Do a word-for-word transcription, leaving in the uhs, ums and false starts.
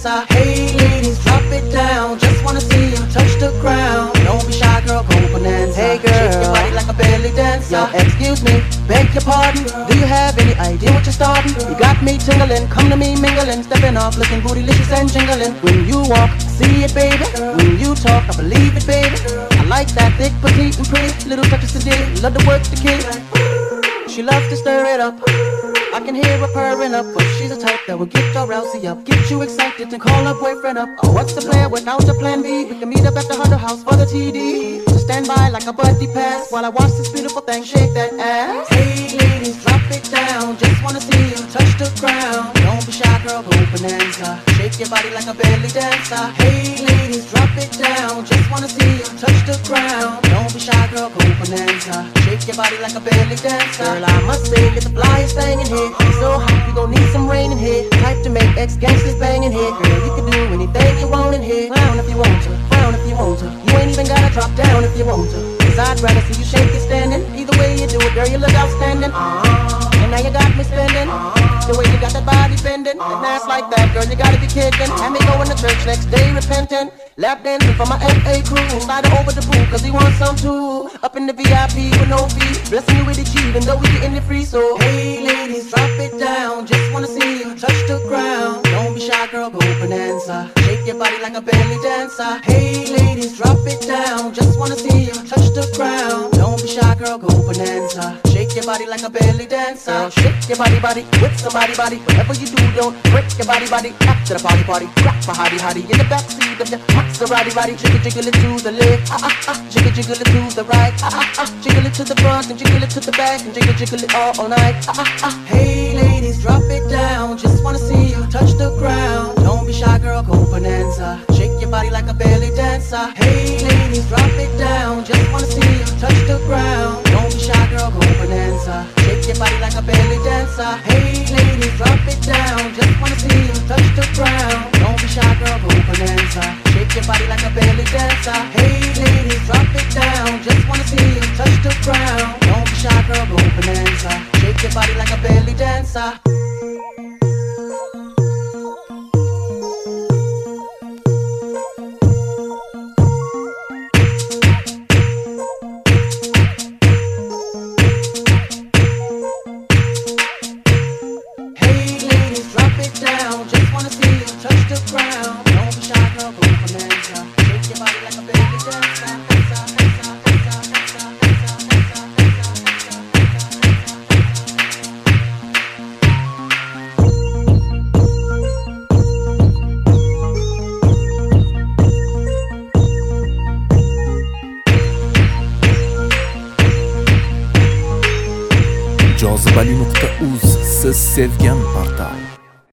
dancer. Hey ladies, drop it down. Just wanna see you touch the ground. Don't be shy, girl, go bonanza. Hey girl, shake your body like a belly dancer. Yo, excuse me, beg your pardon. Do you have any idea what you're starting? You got me tingling, come to me mingling, stepping off, looking bootylicious and jingling. When you walk, see it, baby. When you talk, I believe it, baby. I like that thick, petite, and pretty. Little touches today, love to work the kid. She loves to stir it up. I can hear her purring up, but she's a type that will get your rousey up, get you excited and call her boyfriend up. Oh, what's the plan without a plan B? We can meet up at the Hunter House for the T D. So stand by like a buddy pass while I watch this beautiful thing shake that ass. Hey ladies, drop it down. Just wanna see you touch the ground. Don't be shy, girl, go bonanza. Shake your body like a belly dancer. Hey ladies, drop it down. Just wanna see you touch the ground. Don't be shy, girl, go bonanza. Shake your body like a belly dancer. Girl, I must say, you're the flyest thing in here. So hot, we gon' need some rain in here. Type to make ex-gangsters bang in here. Girl, you can do anything you want in here. Frown if you want to, frown if you want to. You ain't even gotta drop down if you want to. Cause I'd rather see you shake it standing. Either way you do it, girl, you look outstanding. uh-huh. And now you got me spending. uh-huh. The way you got that body bending, uh-huh. And ass like that, girl, you gotta be kidding. Have me going to church next day repenting. Lap dancing for my F A crew. Slide over the pool cause he wants some too. Up in the V I P with no fee. Blessing you with a G even though we getting it free. So hey ladies, drop it down. Just wanna see you touch the ground. Don't be shy, girl, go bonanza. Shake your body like a belly dancer. Hey ladies, drop it down. Just wanna see you touch the ground. Don't be shy, girl, go bonanza. Shake your body like a belly dancer. Girl, shake your body, body with somebody, body. Whatever you do, don't break your body, body. After the party, party, rock for hottie, hottie. In the backseat of your Maserati, body. Jiggle, jiggle it to the left, ah ah ah. Jiggle, jiggle it to the right, ah ah ah. Jiggle it to the front and jiggle it to the back and jiggle, jiggle it all, all night, ah ah ah. Hey ladies, drop it down. Just wanna see you touch the ground. Don't be shy, girl, go bonanza. Shake your body like a belly dancer. Hey ladies, drop it down. Just wanna see you touch the ground. Don't be shy, girl, go bonanza. Shake your body like a belly dancer. Hey ladies, drop it down. Just wanna see you touch the ground. Don't be shy, girl, go bonanza. Shake your body like a belly dancer. Hey ladies, drop it down. Just wanna see you touch the ground. Don't be shy, girl, go bonanza. Shake your body like a belly dancer. jozibali nuqta uz siz sevgan portal.